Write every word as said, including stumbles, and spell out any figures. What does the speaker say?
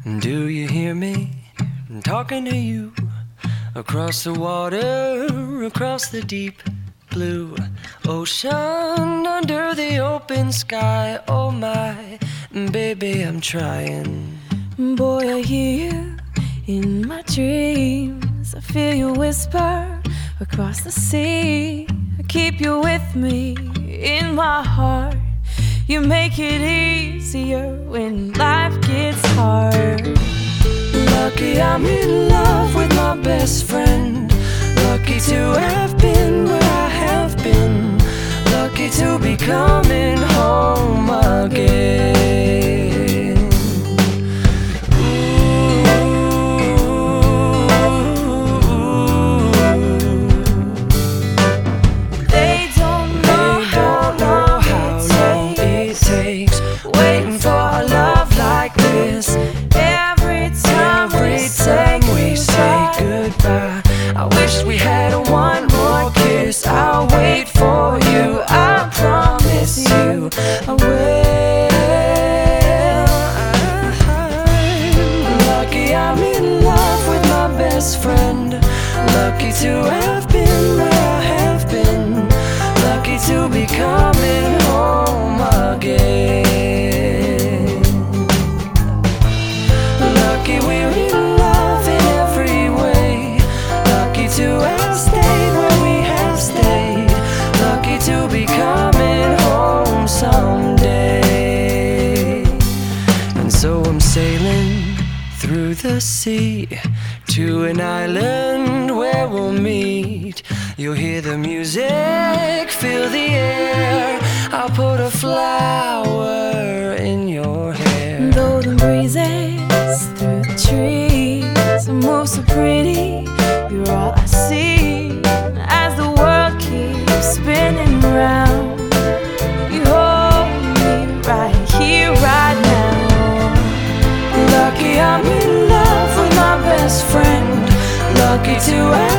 Do you hear me? I'm talking to you across the water, across the deep blue ocean, under the open sky. Oh my, baby, I'm trying. Boy, I hear you in my dreams. I feel you whisper across the sea. I keep you with me in my heart. You make it easier when life gets hard. Lucky I'm in love with my best friend. Lucky to have been where I have been. Lucky to be coming home again. They don't know how long it takes waiting for a love like this. Every time Every time we say goodbye, I wish we had one more kiss. I'll wait for you, I promise you I will. Lucky I'm in love with my best friend. Lucky to have been where I have been. Lucky to be coming home again. Lucky we're in love in every way. Lucky to have stayed where we have stayed. Lucky to be coming home someday. And so I'm sailing through the sea to an island where we'll meet. You'll hear the music, feel the air. I'll put a flower in your hair. golden breezes through the trees move so pretty. You're all I see as the world keeps spinning round. You hold me right here, right now. Lucky I'm in love with my best friend. Lucky to have